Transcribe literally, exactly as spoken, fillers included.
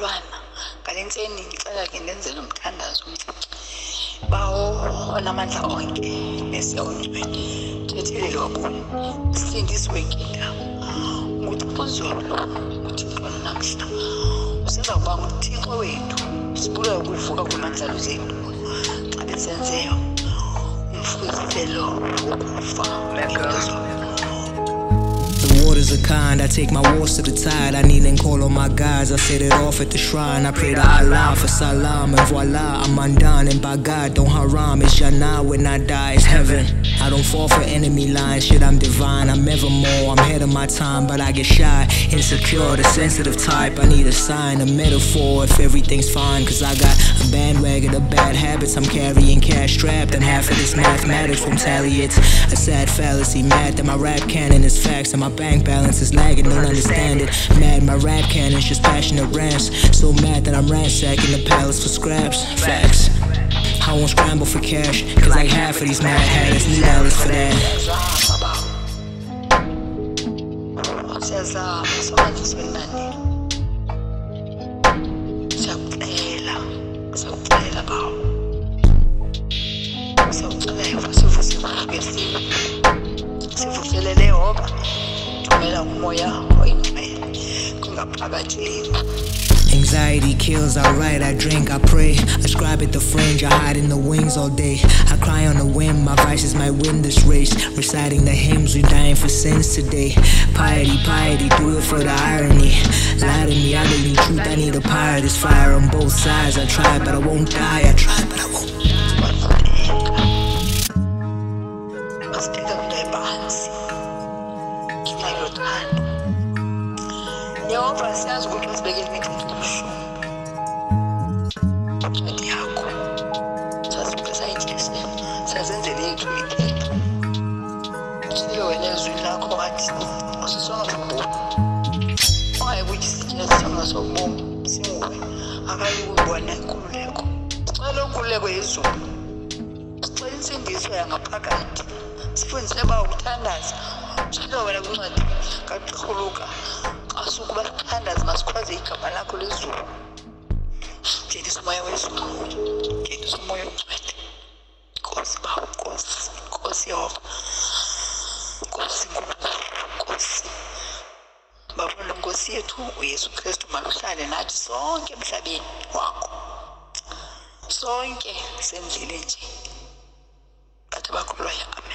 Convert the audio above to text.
bazalwana ngalentseni ngicela ke ndenzele umthandazo bawo onamandla onke nesiyawungcwele thethele lokho sindiswe kinda ukuthi uzolo ukuthi khona namhla usenza kuba uThixo wethu sibula ukuvuka kwamandla zethu xa besenzeyo umfuzelo ukufa lezo. Waters are kind, I take my wars to the tide. I kneel and call on my guides, I set it off at the shrine. I pray to Allah for salam and voila, I'm undone. And by God, don't haram, it's Jannah. When I die, it's heaven. I don't fall for enemy lines, shit, I'm divine. I'm evermore, I'm ahead of my time, but I get shy, insecure, the sensitive type. I need a sign, a metaphor if everything's fine. Cause I got a bandwagon of bad habits, I'm carrying cash strapped. And half of this mathematics won't tally, it's a sad fallacy. Mad that my rap canon is facts and my bank balance is lagging, don't understand it. Mad my rap canon's just passionate rants. So mad that I'm ransacking the palace for scraps. Facts. I won't scramble for cash, cause like half of these mad hatters need dollars for that. Anxiety kills, I write, I drink, I pray. Ascribe it to fringe, I hide in the wings all day. I cry on the whim, my vices might win this race. Reciting the hymns, we dying for sins today. Piety, piety, do it for the irony. Lie to me, I believe truth, I need a pyre. There's fire on both sides, I try but I won't die. I try but I won't. Yehova siyazi ukuthi usibekele imithunzi emshumbi ncwadi yakho sazi ukuthi sayitshese sazenzele yethu ikhetho sike wena ezwini lakho wathi usisonga sobomu ongayikuthi sitshese songa sobomu singuwe akayi ukubona inkululeko sicela inkululeko yezulu sicela insindiso yangaphakathi sifundise ba ukuthandaza silo wena kwincwadi kaXuluka asukuba thandaza masikhwaze igama lakho lezulu njengoba umoya wezulu njengoba umoya ongcwele Nkosi Baba Nkosi Nkosi Yehova Nkosi Nkosi Baba lo Nkosi yethu uYesu Kristu maluhlale nathi sonke emhlabeni wakho sonke sendlile nje bathi bakholwayo.